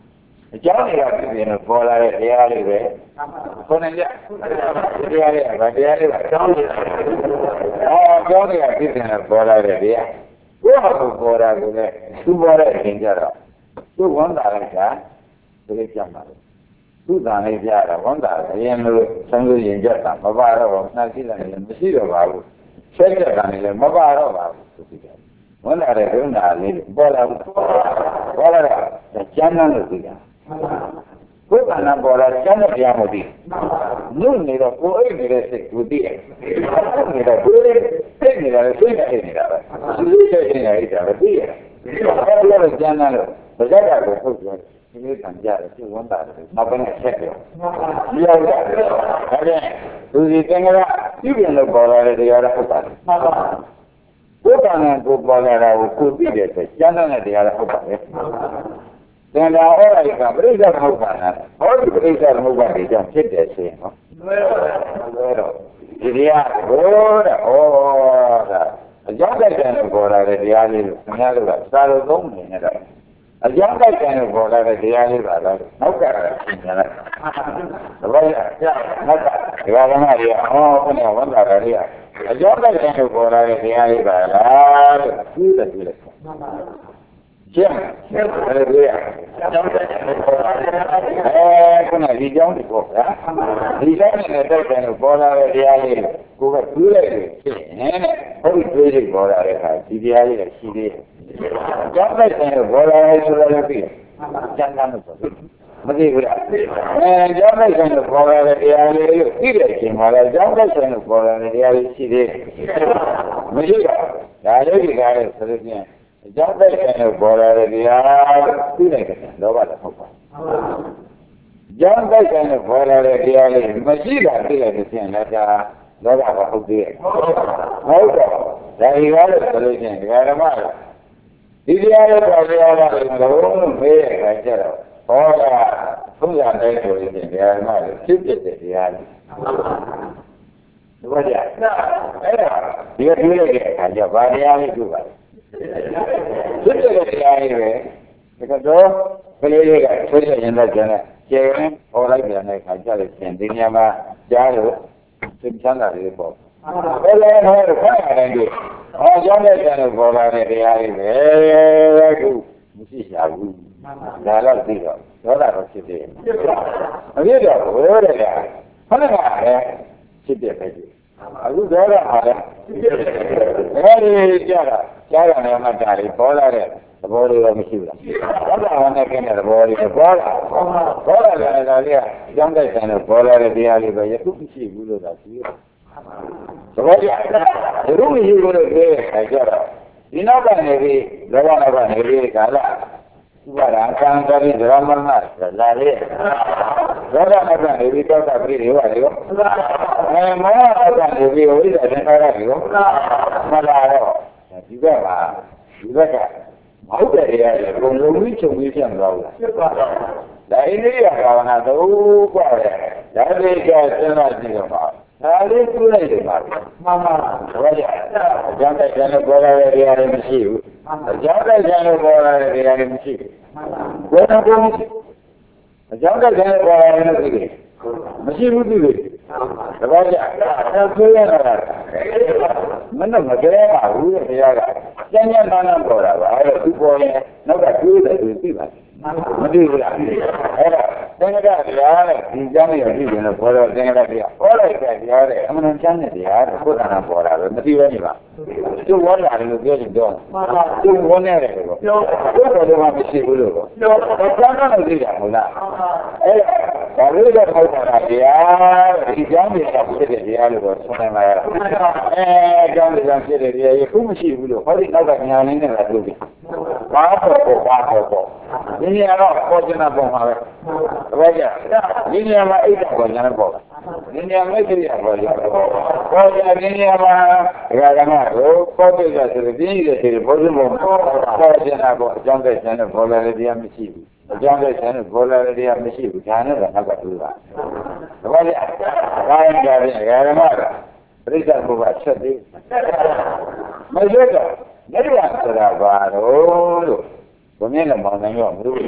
ကျောင်းတွေကပြည်နေပေါ်လာတဲ့တရားလေးပဲခေါင်းနဲ့ကြတရားလေးကဗတရားလေးကကျောင်းတွေအော်ကျောင်းတွေကပြည်နေပေါ်လာတဲ့တရားကိုယ့်ဟာကိုပေါ်တာကိုလည်းသူ့ပေါ်တဲ့အချိန်ကြတော့သူ့ဝန်တာလိုက်တာဒီလိုကြမှာသူ့တန်လေးပြတာဝန်တာအရင်လိုဆန်းလို့ရင်ကြတာမပါတော့ဘူးနှာကြည့်လိုက်ရင်မရှိတော့ပါဘူးဆွဲပြတာလည်းမပါတော့ပါဘူးသူကြည့်ဝန်တာတဲ့ဒုနာလေးပေါ်လာပေါ်လာတာကျမ်းမ်းလို့ကြည့်တာကိုယ်ကနာပေါ်လာကျမ်းတဲ့တရားမသိနုနေတော့ကိုယ်အိတ်နေတဲ့စိတ်ကိုသိတယ်နေတော့ကိုယ်စိတ်နေတာလည်းစိတ်နဲ့နေတာပဲစိတ်စိတ်နေတာအိတ်တာပဲသိရတယ်အဲ့လိုကျမ်းမ်းလို့ဗဇက်ကကိုထုတ်တယ်ဒီလိုတန်ကြတယ်သူဝန်တာတယ်နောက်ပိုင်းဆက်တယ်ဒီရောက်တယ်ဒါပြန်သူစီသင်္ကရာပြုပြင်လို့ပေါ်လာတဲ့တရားတွေဟုတ်ပါတယ်ကိုယ်ကံနဲ့ကိုယ်ပေါ်လာတာကိုကိုယ်သိတယ်ဆိုကျမ်းတဲ့တရားတွေဟုတ်ပါတယ်သင်္ကာဩရိကပြိဿသမုပ္ပါဒဟောဒီပြိဿသမုပ္ပါဒကြောင့်ဖြစ်တယ်ဆိုရင်နော်လွယ်တော့ဒီတရားကိုတဲ့ဩဒါအကြောင်းတိုက်တယ်လို့ပေါ်လာတဲ့တရားလေးကိုခင်ဗျားတို့ကစာလို့သုံးနေတယ်တော့အကြောင်းတိုက်တယ်လို့ပေါ်လာတဲ့တရားလေးပါလားနောက်ကရှင်းကြလိုက်တပည့်ကနောက်ကဒီကနေ့ကဟောခုနကဝန်တာတွေကအကြောင်းတိုက်တယ်လို့ပေါ်လာတဲ့တရားလေးပါလားလို့သူ့တယ်သူ့တယ်ကျင်းတယ်ဘယ်လိုလဲကျောင်းတက်တယ်ပေါ်လာတယ်အဲခုနဒီကျောင်းဒီပေါ့ဗျာဒီကျောင်းနဲ့တက်တယ်လို့ပေါ်လာတဲ့တရားလေးကိုကတွေးလိုက်တယ်ဖြစ်ရင်ဟုတ်ပြီတွေးလိုက်ပေါ်လာတဲ့အခါဒီတရားလေးကရှိသေးတယ်ကျောင်းတက်တယ်လို့ပေါ်လာတယ်ဆိုတော့လည်းပြီးကျန်တယ်လို့ဆိုမသိဘူးလားအဲကျောင်းတက်တယ်လို့ပေါ်လာတဲ့တရားလေးကိုသိတဲ့အချိန်မှာလည်းကျောင်းတက်တယ်လို့ပေါ်လာတဲ့တရားလေးရှိသေးတယ်မရှိတော့ဒါလေးဒီကားလေးဆိုလို့ချင်းကျောင်းတိုက်တယ်လို့ပေါ်လာတဲ့တရားသိလိုက်တယ်လောဘလည်းဟုတ်ပါကျောင်းတိုက်တယ်လို့ပေါ်လာတဲ့တရားလေးမရှိတာသိလိုက်တဲ့ချင်းလည်းဒါလောဘကဟုတ်သေးရဲ့ဟုတ်တော့ဒါဒီကားလို့ဆိုလို့ချင်းဒကာဓမ္မဒီတရားလေးပေါ်တရားလေးလုံးမေးရခိုင်းကြတော့ဟောတာသုံးရတဲ့ဆိုရင်ဒကာဓမ္မလေးဖြစ်ဖြစ်တဲ့တရားလေးဒီဘာကြအဲ့ဒါဒီကတွေ့လိုက်တဲ့အခါကျဘာတရားလေးတွေ့ပါလဲဖြစ်တဲ့တရားကြီးပဲဒါကတော့ကလေးတွေကဆွေးရရင်တော့ကျန်တဲ့ကျေရင်ဟောလိုက်ပြန်တဲ့ခါကျလို့ရှင်ဒီနေရာမှာကြားလို့သင်္ချမ်းတာတွေပေါ့ဘယ်လဲဟောခါရတယ်ဒီဟောကြောင်းတဲ့ကျန်လို့ပေါ်လာတဲ့တရားကြီးပဲခုမရှိရှာဘူးဒါတော့သိတော့ဒေါသတော့ဖြစ်တယ်မဖြစ်တော့ဘယ်လိုလဲခဏကလည်းဖြစ်တယ်ပဲအခုဒေါသဟာလည်းအဲဒီကြတာကြားရတယ်မှတားလေးပေါ်လာတဲ့သဘောလေးတော့မရှိဘူးလား။ဘာသာဝင်တဲ့ကင်းတဲ့သဘောလေးပေါ်လာ။ပေါ်လာတယ်ဒါလေးကကျောင်းတိုက်ဆိုင်လို့ပေါ်လာတဲ့တရားလေးပဲယခုမရှိဘူးလို့သာရှိတယ်။သဘောကျ။ဘုရုမရှိဘူးလို့ပြောတဲ့အခါကျတော့ဒီနောက်ကနေပြီးလောဘနောက်ကနေပြီးကာလဥပါဒံကံကတိဒရမဏလာလေဒေါသနောက်ကနေပြီးတောတာပြိတွေပါလေကောအဲမောဟနောက်ကနေပြီးဝိဇ္ဇာသင်္ခါရတွေကောမလာတော့ဒီဘက်ကဒီဘက်ကမဟုတ်တဲ့တရားတွေဘုံလုံးကြီးချုပ်ပြီးပြန်သွားဘူးလားဖြစ်ပါတော့ဒါအိန္ဒိယဘာဝနာတော့กว่าတယ်ဒါလေးကစဉ်းစားကြည့်တော့ပါဒါလေးပြုလိုက်တယ်ပါမှန်ပါဘာကြအကြောင်းတိုက်တယ်လို့ပြောရတဲ့တရားတွေမရှိဘူးအကြောင်းတိုက်တယ်လို့ပြောရတဲ့တရားတွေမရှိဘူးဘယ်တော့မှမရှိအကြောင်းတိုက်တယ်လို့ပြောရတဲ့မရှိဘူးမရှိဘူးသူတွေတပည့်ကြဆက်ဆွေးရတာမနဲ့မကြဲပါဘူးတဲ့တရားကကျန်ကျန်နာနာပေါ်တာပါအဲ့တော့သူပေါ်ရင်နောက်ကတွေးတယ်သူသိပါမသိဘူးလားအဲ့ဒါသင်္ကတတရားနဲ့ဒီကျမ်းလေးကိုကြည့်ရင်တော့ဘောတော့သင်္ကတတရားဟောလိုက်တဲ့တရားတဲ့အမှန်တမ်းတဲ့တရားတဲ့ကိုယ်တိုင်ပေါ်တာပဲမသိဘဲနေပါသူဝန်းလာတယ်လို့ပြောရင်တော့သူဝန်းနေတယ်လို့ပြောတော့တော့မရှိဘူးလို့ပြောတော့ကျမ်းတော့သိတာဟုတ်လားအဲ့ဒါလို့တော့ဟောတာတရားဒီကျမ်းလေးကဖြစ်တဲ့တရားလို့တော့ဆုံးနိုင်ပါရဲ့အဲကျမ်းလေးကဖြစ်တဲ့တရားယခုမရှိဘူးလို့ဟောဒီနောက်ကညာလေးနဲ့လည်းတွေ့ပြီဘာပေါ်ပေါ်ဘာပေါ်ပေါ်ဒီနေရာတော့ပေါ်ကျင်တာပေါ်မှာပဲတပည့်ကြဒီနေရာမှာအိတ်တော့ပေါ်ကျင်တာပေါ်ဒီနေရာမှာအိတ်ရပေါ်ကျင်တာပေါ်ပေါ်ကျင်ဒီနေရာမှာဒကာကနာကိုပေါ်ပြကြဆိုပြီးပြည့်ရည်ပေါ်ကျင်ပေါ်ပေါ်ကျင်တာပေါ်အကြောင်းတဲ့ကျန်တဲ့ပေါ်လာတဲ့တရားမရှိဘူးအကြောင်းတဲ့ကျန်တဲ့ပေါ်လာတဲ့တရားမရှိဘူးဒါနဲ့တော့နောက်ကတွေ့ပါတပည့်ကြဒါရင်ကြရင်ဒကာကနာကပြိဿဘုရားချက်သေးမရွတ်တော့နိဗ္ဗာန်ဆိုတာဘာလို့ဘုမြင့်လည်းမောင်နိုင်ရောမလို့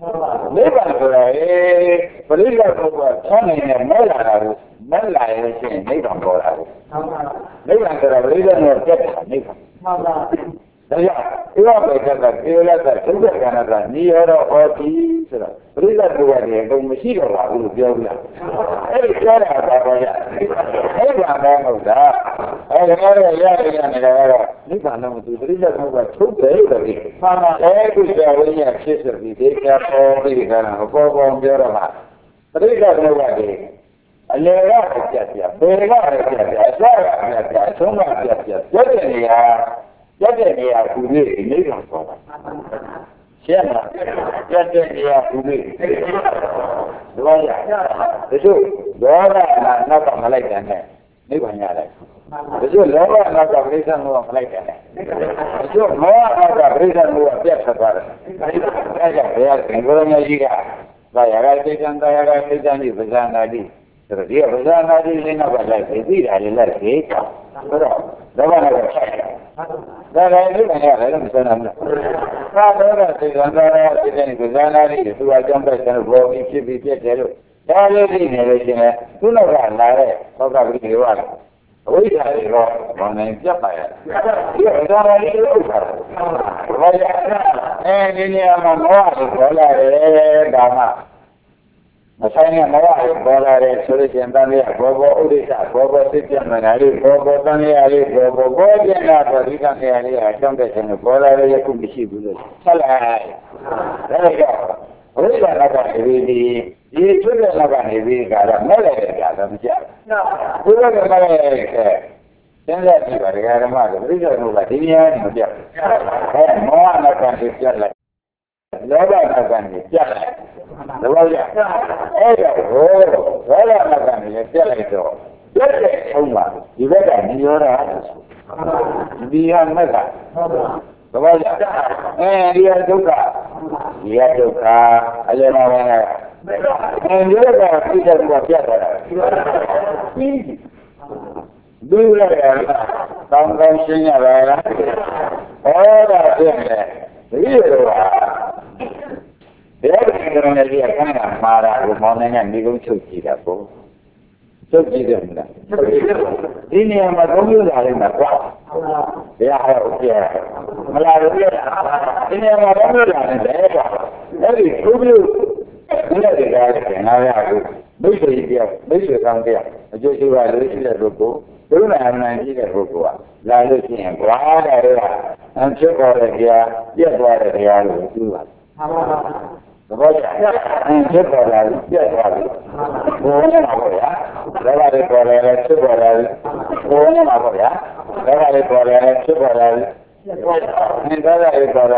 နိဗ္ဗာန်ဆိုတာအေးပရိစ္ဆေဘုရားဆန်းနေတဲ့မဲလာတာကိုမဲလာရဲ့ချင်းနိဗ္ဗာန်ပေါ်လာတယ်နိဗ္ဗာန်ဆိုတာပရိစ္ဆေနဲ့ပြတ်တာနိဗ္ဗာန်မှန်ပါဒါကြောင့်ဒီဘက်ကပြေလတ်တဲ့သုဒ္ဓကနာကညီရောဟောတိဆိုတော့ပရိစ္ဆေဘုရားတွေအကုန်မရှိတော့ပါဘူးလို့ပြောပြအဲ့ဒီပြောတာပါပါရနိဗ္ဗာန်တော့ဟုတ်တာအဲ့ဒါကတော့ရရရနေတာကတော့နိဗ္ဗာန်တော့မသူပရိစ္ဆေဘုရားထုတ်တယ်လို့ပြောတယ်မှန်ပါအဲ့ဒီကြောင့်ဝိညာဉ်ဖြစ်ဆိုပြီးဒီကပေါ်ပြီးကံဟောပေါ်ပေါ်ပြောတော့မှာပရိစ္ဆေဘုရားတွေအလေရပြတ်ပြတ်ပေရပြတ်ပြတ်အစရပြတ်ပြတ်အဆုံးမပြတ်ပြတ်ပြတ်တဲ့နေရာပြတ်တဲ့နေရာကူလေးနိဗ္ဗာန်ပေါ်တာရှင်းလားပြတ်တဲ့နေရာကူလေးတော့ရတချို့လောဘနာနောက်ကမလိုက်တဲ့နဲ့နိဗ္ဗာန်ရတယ်တချို့လောဘနောက်ကပြိဿံလို့မလိုက်တဲ့နဲ့တချို့မောဟနောက်ကပြိဿံလို့ပြတ်ထွက်သွားတယ်အဲဒါကြောင့်ဘုရားရှင်ကိုရမကြီးကသာယာကပြိဿံသာယာကပြိဿံဒီပဇာနာတိဆိုတော့ဒီပဇာနာတိလေးနောက်ကလိုက်ပြီးသိတာလေးလိုက်ပြီးဆိုတော့လောဘနောက်ကဖြတ်တယ်ဒါလည်းဒီမှာရတယ်လို့မဆိုနိုင်ဘူး။သာသောတာစေတံသာရစေတံဒီပဇာနာတိသူအကြောင်းပဲကျွန်တော်ဘောပြီးဖြစ်ပြီးပြည့်တယ်လို့ဒါလေးသိနေလို့ရှင်လေသူ့နောက်ကလာတဲ့သောကပတိတွေကအဝိဇ္ဇာတွေတော့ဘာနိုင်ပြတ်ပါရဲ့ဒီပဇာနာတိလို့ဥစ္စာဘာရအဲဒီနေရာမှာမောဟကိုခေါ်လာတယ်ဒါမှမဆိုင်တဲ့မောဟကိုခေါ်လာတယ်ဆိုလို့ရှင်တန်လေးဘောဘောဥဒိစ္စဘောဘောသိပြမနာလေးဘောဘောတန်လေးလေးဘောဘောဘောကျင်လာတော့ဒီကံလေးလေးအကြောင်းတဲ့ရှင်ကိုခေါ်လာတယ်ခုမရှိဘူးလို့ဆက်လိုက်ဒါကြောင့်ဝိဇ္ဇာကနေပြီးဒီဒီကျွတ်တဲ့လောက်ကနေပြီးကတော့မဲ့လိုက်တဲ့ကြာတော့မကြဘူးဘုရားကမဲ့လိုက်တဲ့ကျင်းတဲ့ဒီပါဒကာဓမ္မကပြိဿဘုရားဒီနေရာနဲ့မပြအဲမောဟနောက်ကနေပြတ်လိုက်လောဘနောက်ကနေပြတ်လိုက်သဘောကျအဲ့ဒါဟိုလောဘနောက်ကနေပြတ်လိုက်တော့ပြတ်တဲ့ဆုံးမှာဒီဘက်ကနိရောဓဒီဟာမက်ကသဘောကျအဲဒီဟာဒုက္ခဒီဟာဒုက္ခအလယ်မှာဝင်လာအဲဒီကပြည့်တဲ့ဘုရားပြတ်သွားတာပြီးဒုရရတောင်းကောင်းရှင်းရပါလားဟောတာပြည့်တယ်ဒီလိုပါဘယ်လိုကံနဲ့ဒီအခါမှာလာကိုမောင်းနေနေကုန်းချုပ်ကြည့်တာပေါ့ချုပ်ကြည့်တယ်မလားဒီနေရာမှာသုံးမျိုးလာတယ်မှာကွာဘယ်ဟာဟုတ်ကဲ့မလာလို့ဒီနေရာမှာသုံးမျိုးလာတယ်တဲ့ကွာအဲ့ဒီသုံးမျိုးဒီလိုတွေကလည်းငါရကိုမိတ်ဆွေတယောက်မိတ်ဆွေကောင်းတယောက်အကျိုးရှိပါလို့ရှိတဲ့ပုဂ္ဂိုလ်ဒုနာမနာရှိတဲ့ပုဂ္ဂိုလ်ကလာလို့ရှိရင်ကွာတဲ့ကအန်ဖြစ်ပေါ်တဲ့တရားပြတ်သွားတဲ့တရားလို့ပြောပါသဘောကျအင်းဖြစ်ပေါ်လာပြီပြတ်သွားပြီဘုံနဲ့ပါဗျာလောဘတွေပေါ်လာတယ်ဖြစ်ပေါ်လာပြီဘုံနဲ့ပါဗျာလောဘတွေပေါ်လာတယ်ဖြစ်ပေါ်လာပြီအင်းဒါလည်းပေါ်လာအဲအဲ့ဒါ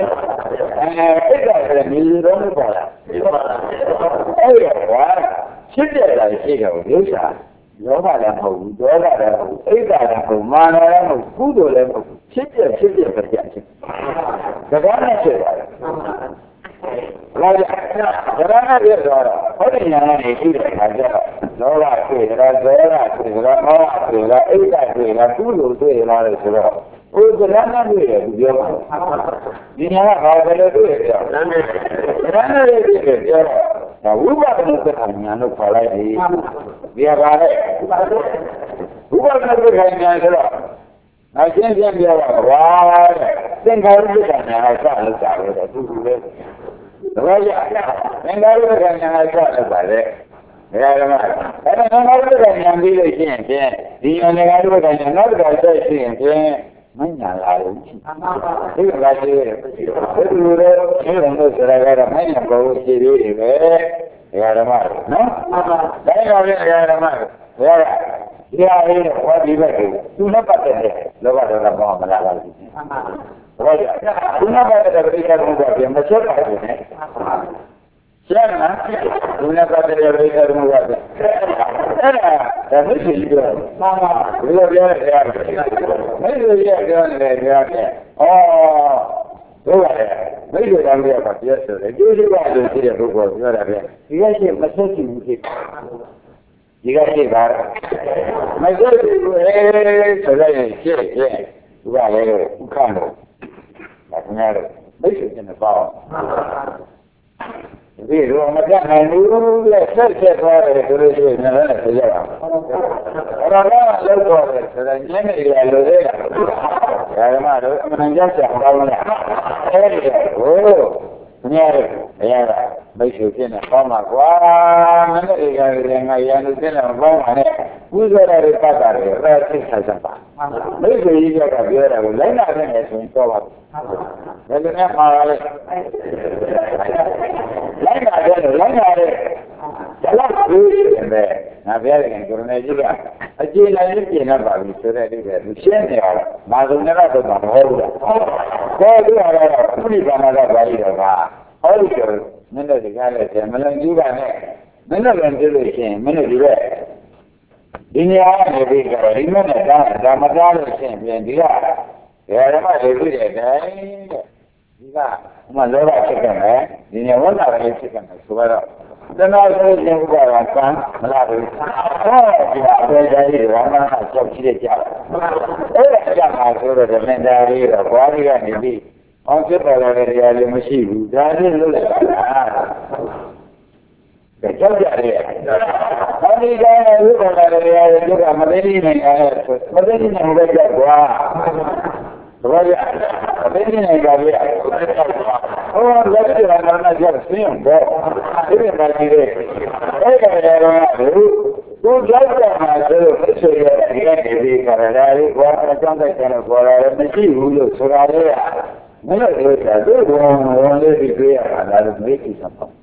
လည်းဒီလိုတော့ပေါ်လာအဲ့ဒါကွာဖြစ်တဲ့လာရှိတယ်ဘုရားလောဘလည်းမဟုတ်ဘူးဒေါသလည်းမဟုတ်ဘူးအိတ်တာလည်းမဟုတ်မာနလည်းမဟုတ်ကုသိုလ်လည်းမဟုတ်ဖြစ်ပြဖြစ်ပြပဲကြည့်ဒါကနဲ့ဖြစ်ပါတယ်ဘာလဲဒါကနဲ့ပြောတော့ဟောဒီညာနဲ့ရှိတဲ့အခါကျတော့လောဘတွေ့တာဒေါသတွေ့တာမောဟတွေ့တာအိတ်တာတွေ့တာကုသိုလ်တွေ့လာတယ်ဆိုတော့ဘုရားနာတွေ့တယ်သူပြောမှာဒီညာကဘာလဲတွေ့တယ်ပြောတယ်ဒါနဲ့တွေ့တယ်ပြောတော့ဒါဝိပဿနာသက်ခံညာလို့ခေါ်လိုက်တယ်ဒီဟာကလည်းဝိပဿနာသက်ခံညာဆိုတော့အရှင်းရှင်းပြောတော့ဘာလဲသင်္ခါရသက်ခံညာကစလို့တာပဲသူသူပဲဒါကြောင့်သင်္ခါရသက်ခံညာကစလို့ပါလေဘယ်လိုလဲအဲ့ဒါသင်္ခါရသက်ခံညာပြီးလို့ရှိရင်ဖြင့်ဒီသင်္ခါရသက်ခံညာနောက်တစ်ခါဆက်ရှိရင်ဖြင့်မညာလာလို့ဒီကရှိတယ်ဘယ်လိုလဲဒီလိုလို့ဆိုတာကတော့မညာဘောရှိသေးတယ်ပဲဒကာဓမ္မနော်ဒါကြောင့်လည်းဒကာဓမ္မဘယ်ရဒီဟာလေးဟောဒီဘက်ကသူနဲ့ပတ်သက်တယ်လောဘဒေါသမောဟမလာပါဘူးဟုတ်ပါ့သူနဲ့ပတ်သက်တဲ့ပြိဿဘုရားပြန်မချက်ပါဘူးနဲ့ရှင်းလားသူနဲ့ပတ်သက်တဲ့ပြိဿဘုရားပြန်အဲ့ဒါဒါသိရှိပြောမှန်ပါဘယ်လိုပြောလဲတရားမိတ်ဆွေရဲ့ပြောနေတယ်တရားပြန်ဩဟုတ်ပါတယ်မိတ်ဆွေတောင်ပြပါပြောဆိုတယ်ကျိုးရှိပါလို့ရှိတဲ့ပုဂ္ဂိုလ်ပြောတာပဲဒီကရှိမဆက်ရှိဘူးဖြစ်ဒီကရှိပါမဆက်ရှိဘူးအဲဆိုလိုက်ရင်ရှင်းရှင်းသူကလည်းဥက္ကဋ္ဌဒါခင်ဗျားတို့မိတ်ဆွေချင်းနဲ့ပေါ့ဒီလိုမတတ်နိုင်ဘူးလေဆက်ဆက်သွားတယ်ဆိုလို့ရှိရင်လည်းဆက်ရအောင်အဲ့တော့လောက်တော့တယ်ဆိုတော့ညနေရလို့လေဓမ္မတို့အမှန်ကြောက်ကြကောင်းလားအဲ့ဒီကိုညရရရမိတ်ဆွေဖြစ်နေပေါင်းပါကွာမနေ့ကလည်းငါရန်သူဖြစ်နေပေါင်းပါနဲ့ဥစ္စာတွေပတ်တာတွေအဲ့သိဆိုင်စားပါမိတ်ဆွေကြီးကပြောတာကိုလိုက်လာတဲ့ဆိုရင်တော့ပါဘယ်လိုနဲ့မှာလဲလိုက်လာတယ်လိုက်လာတယ်ဒါလည်းဒီပဲငါပြောတယ်ကကိုရမေကြီးကအကျေလိုက်ပြင်လာပါပြီဆိုတဲ့ဒီပဲသူရှင်းနေတော့မာဇုံနဲ့တော့မဟုတ်ဘူးလားကိုယ်ကလည်းခုဒီကမှာတော့ပါလိတော့ကဟောဒီကျမင်းတို့ဒီကားလည်းမလွန်ကျူးပါနဲ့မင်းတို့လည်းကြည့်လို့ရှိရင်မင်းတို့ဒီပဲဒီနေရာကနေပြီးကြတော့ဒီမဲ့နဲ့ဒါဒါမသားလို့ရှိရင်ပြန်ဒီကဘယ်တော့မှလေပြီးတယ်တဲ့ဒီကမှလောဘဖြစ်ခဲ့မယ်ဒီနေဝန္တာလည်းဖြစ်ခဲ့မယ်ဆိုတော့တဏှာဆိုရင်ဥပါဒကံမလားဘူးဟောဒီအပေဓာကြီးကမှအကြောက်ရှိတဲ့ကြောက်အဲ့ဒါကြောင့်ပါဆိုတော့မင်းသားလေးတော့ဘွားကြီးကနေပြီးအောင်ဖြစ်ပေါ်လာတဲ့တရားလည်းမရှိဘူးဒါနဲ့လို့လည်းကဲကြောက်ကြရတယ်ဟောဒီကနေ့ဥပ္ပါဒတရားတွေကမသိနေနိုင်အဲမသိနေနိုင်တဲ့ကြောက်ကွာဘာလဲမသိနေနိုင်ကြဘူးဟောလက်ကျန်တာကြောက်စင်းတော့ဒီမှာကြည့်တဲ့အဲ့ဒါလည်းသူကြောက်ကြမှာဆိုလို့ဆိုရဒီကနေဒီကရတာလေးကွာအကြောင်းတိုက်တယ်ပေါ်လာတယ်မရှိဘူးလို့ဆိုတာလေမင်းတို့ကသူ့ဘုံဝင်လေးပြီးတွေ့ရတာလည်းမေးကြည့်စမ်းပါ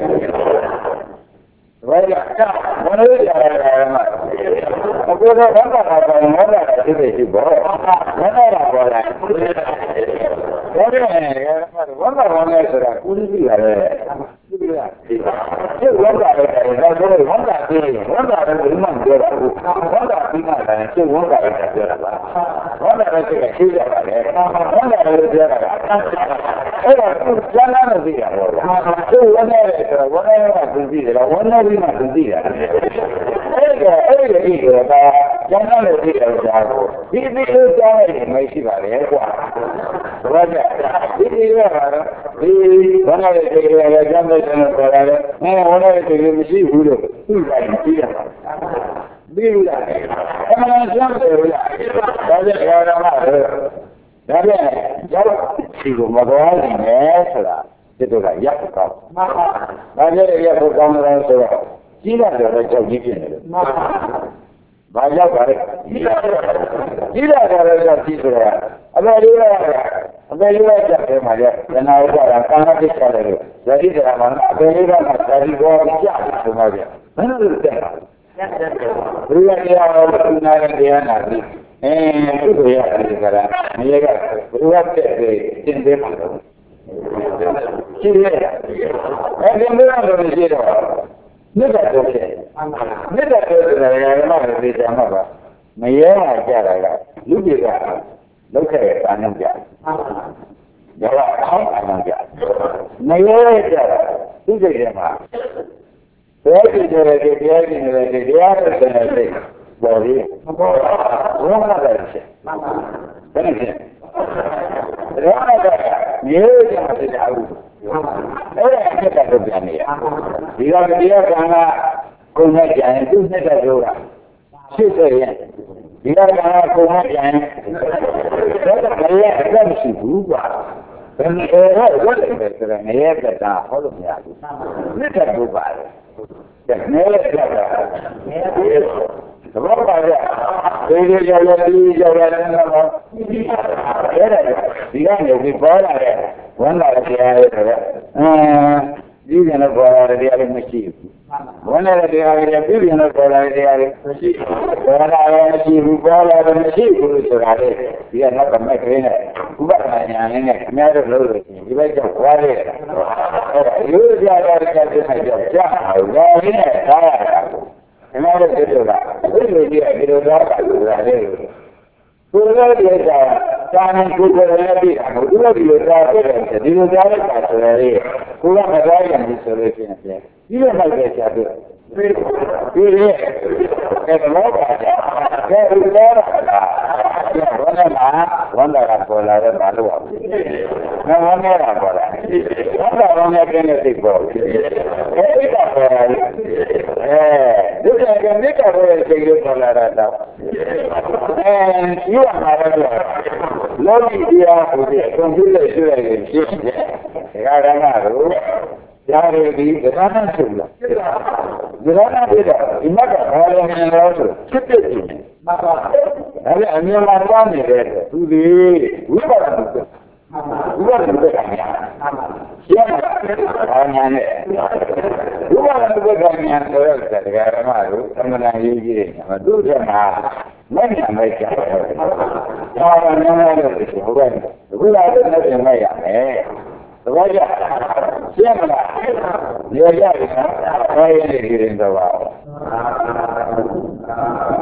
ဘာလဲဘယ်လိုကြရတာလဲအခုတော့ဘာသာတာဘာသာတာသိသိရှိဘောဘာသာတာပေါ်လာဘာလဲဘာသာဘာလဲဆိုတာကုလိပြီရတယ်ကုလိရဒီဘာသာလဲဒါဆိုတော့ဘာသာသိဘာသာလည်းဒီမှာပြောတာဘာသာပြီးမှလည်းစိတ်ဝန်းတာလည်းပြောတာပါဘာသာလည်းစိတ်ရှိကြပါလေဘာသာလည်းပြောတာအဲ့တော့သူကျမ်းလာလို့သိတာပေါ့စိတ်ဝန်းတယ်ဆိုတော့ဝန်းတယ်ကသူသိတယ်ဝန်းတယ်ပြီးမှသူသိတာအဲ့ဒါအဲ့ဒီအိကဒါကျမ်းလာလို့သိတယ်ဆိုတာကိုဒီဒီလိုကြားရတယ်မရှိပါလေကွာဘာကြဒီဒီကကတော့ဒီဘာသာရေးတွေကလည်းကျမ်းတဲ့ကျွန်တော်ပေါ်လာတယ်အဲဝန်းတယ်တွေမရှိဘူးလို့သူ့တိုင်းသိရပါပြီးလို့လားအမှန်စမ်းတယ်လို့လားဒါကြရတာမှဒါပြန်ရောက်စီကိုမတော်နိုင်နဲ့ဆိုတာဒီတော့ကရပ်ဖို့ကောင်းမှန်ပါဒါကြရရပ်ဖို့ကောင်းတယ်ဆိုတော့ကြီးလာတယ်တော့ကြောက်ကြီးဖြစ်နေတယ်မှန်ပါဘာရောက်ပါလဲကြီးလာတယ်ကြီးလာတယ်တော့ကြောက်ကြီးဆိုတာအမေလေးကအမေလေးကကြောက်တယ်မှာလေဇနာဥပါဒကာဏတိချတယ်လို့ဇတိတရာမှာအမေလေးကမှဇတိဘောကြောက်တယ်ဆိုတော့ပြန်ဘယ်လိုလဲတဲ့ဘုရားတရားတော်သူနာတဲ့တရားနာပြီးအဲသူ့ကိုရတယ်ကလားမရကဘုရားတဲ့သင်ပေးမှာတော့ရှိတယ်အဲဒီလိုတော့ရှိတော့မြတ်တော်ဖြစ်မြတ်တော်ဆိုတာကလည်းမဟုတ်သေးတယ်မှာပါမရဲမှာကြတာကလူတွေကလောက်ခဲ့တာနဲ့ကြတယ်ဒါကအောင်းအောင်ကြမရဲကြတာသူ့စိတ်ထဲမှာဘယ်ကြည့်ကြလဲတရားကြည့်နေတယ်တရားနဲ့ဆယ်နေတယ်ပေါ်ပြီးဘောဘောမလာတယ်ရှင်ဘယ်နဲ့ရှင်ရောင်းတော့မြေကြမှာတရားဘူးအဲ့ဒါအစ်ကတော့ပြန်နေရဒီကတရားကံကကိုယ်နဲ့ကြရင်သူ့နဲ့တက်လို့တာရှိတယ်ရင်ဒီကံကကိုယ်နဲ့ကြရင်ဒါကလည်းအသက်မရှိဘူးကွာဘယ်လိုလဲဝတ်တယ်ဆိုတော့နေရတဲ့ဟောလို့မရဘူးနှစ်တက်ဘူးပါတယ်နေရတဲ့သဘောပါရဲ့ဒီလိုကြောက်ရတယ်ကြောက်ရတယ်တော့အဲ့ဒါဒီကနေဒီပေါ်လာတဲ့ဝန်လာတဲ့တရားတွေဆိုတော့အင်းဒီကျင်တော့ပေါ်လာတဲ့တရားတွေမရှိဘူးဝန်လာတဲ့တရားတွေပြည်ပြင်တော့ပေါ်လာတဲ့တရားတွေမရှိဘူးပေါ်လာတယ်မရှိဘူးပေါ်လာတယ်မရှိဘူးဆိုတာလေဒီကနောက်ကမဲ့ခင်းနဲ့ဥပဒနာညာနဲ့အများတို့လို့လို့ရှိရင်ဒီဘက်ကြောက်သွားလေအဲ့ဒါရိုးကြတာကြတဲ့ကြောက်ကြားအောင်ဒါရင်းနဲ့သားရတာဒီမှာလည်းဒီလိုကဒီလိုကြီးဒီလိုသားတာဆိုတာလေကိုယ်လည်းဒီကသာမန်ကိုယ်ကိုယ်လည်းပြီးတာကိုဒီလိုဒီလိုသားတယ်ဒီလိုသားလိုက်တာဆိုရလေကိုယ်ကမသားရင်ဒီဆိုလို့ရှိရင်ဒီလိုမှပဲရှားတယ်ဒီဒီအဲ့တော့ပါကြကဲဒီလိုလားဘယ်နဲ့မှာဝန်တာကပေါ်လာတဲ့ဘာလို့ပါငါဝန်နေတာပေါ်လာဝန်တာဝန်နေတဲ့နေ့သိပေါ်အဲဒီကပေါ်လာအဲဒီကနေ့ကပေါ်တဲ့စိတ်ကိုပေါ်လာတာအဲဒီကမှာတော့လောကီတရားကိုဒီကွန်ပျူတာရှိရတယ်ဖြစ်တယ်ဒါကလည်းရားရည်ဒီကဏ္ဍဆုံးလားဒီကဏ္ဍဖြစ်တော့ဒီမှာကဘာလဲနေလို့ဆိုဖြစ်ဖြစ်နေမှာပါဒါလည်းအမြင်မှာသွားနေတဲ့သူဒီဝိပဿနာဝိပဿနာကညာရှင်းဘာညာနဲ့ဝိပဿနာကညာဆိုတော့တရားဓမ္မတို့သမဏရေးကြီးတယ်မတူတဲ့မှာမညာမိုက်ကြတယ်ဒါကလည်းနည်းနည်းတော့ဒီဘုရားဘုရားလည်းနဲ့ပြင်လိုက်ရမယ်သဘောကျရှင်းမလားနေရတယ်နော်အဲရည်ရည်တော့ပါ